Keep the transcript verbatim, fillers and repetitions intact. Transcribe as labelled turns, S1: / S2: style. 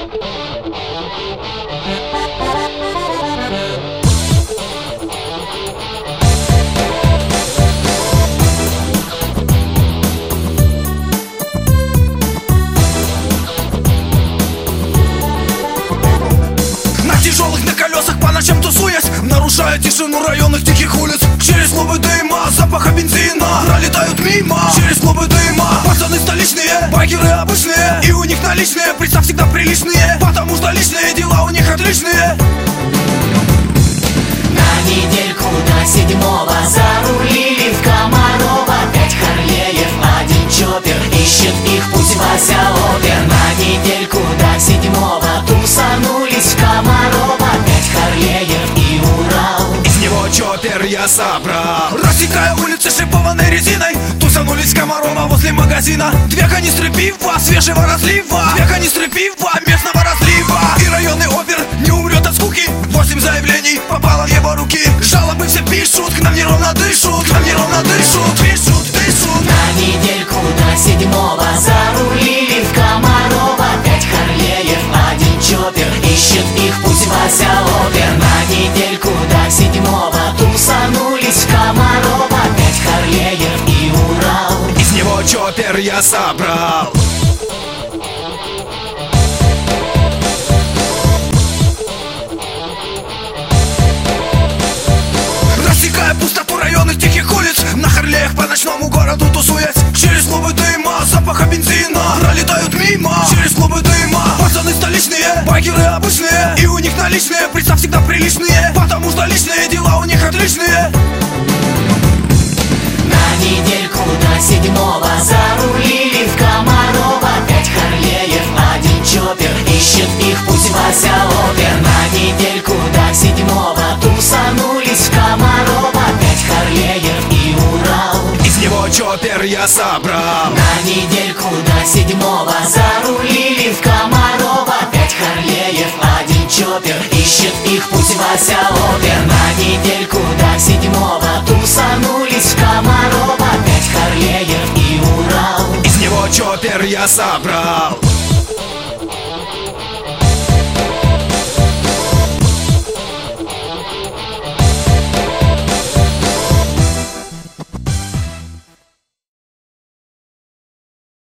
S1: Тяжелых на колесах по ночам тусуясь, нарушая тишину районных тихих улиц. Через клубы дыма, запаха бензина пролетают мимо. Через клубы дыма пацаны столичные, байкеры обычные, и у них наличные, представь, всегда приличные, потому что личные дела у них отличные.
S2: На недельку до седьмого зарулили в Комарова. Пять Харлеев, один чоппер, ищет их путь Вася Опер. На недельку до седьмого тусанулись в Комарова. Пять Харлеев и Урал.
S1: Из него чоппер я собрал. Рассекая улицы шипованной резиной, тусанулись в Комарова возле магазина. Две канистры пива свежего разлива, две канистры пива местного разлива. И районный опер не умрет от скуки. Восемь заявлений попало в его руки. Жалобы все пишут, к нам неровно дышат, к нам неровно дышат, пишут, пишут.
S2: На недельку до седьмого зарулили в Комарова. Пять Харлеев, один чоппер, ищет их путь Вася Опер. На недельку до седьмого тусанулись в Комарова. Пять Харлеев и Урал.
S1: Из него чоппер я собрал. Рассекая пустоту районных тихих улиц, на Харлеях по ночному городу тусуясь. Через клубы дыма, запаха бензина пролетают мимо. Через клубы дыма пацаны столичные, байкеры обычные, и у них наличные, представь, всегда приличные, потому что личные дела у них отличные.
S2: На недельку до седьмого зарулили в Комарова. Пять Харлеев, один чоппер, ищет их путь Вася Опер. На недельку до седьмого тусанулись в Комарова. Пять Харлеев и Урал.
S1: Из него чоппер я собрал.
S2: На недельку до седьмого зарулили в Комарова. Пять Харлеев, один чоппер, ищет их путь Вася Опер. На недельку до седьмого тусанулись в Комарова. Пять Харлеев и Урал.
S1: Из него чоппер я собрал.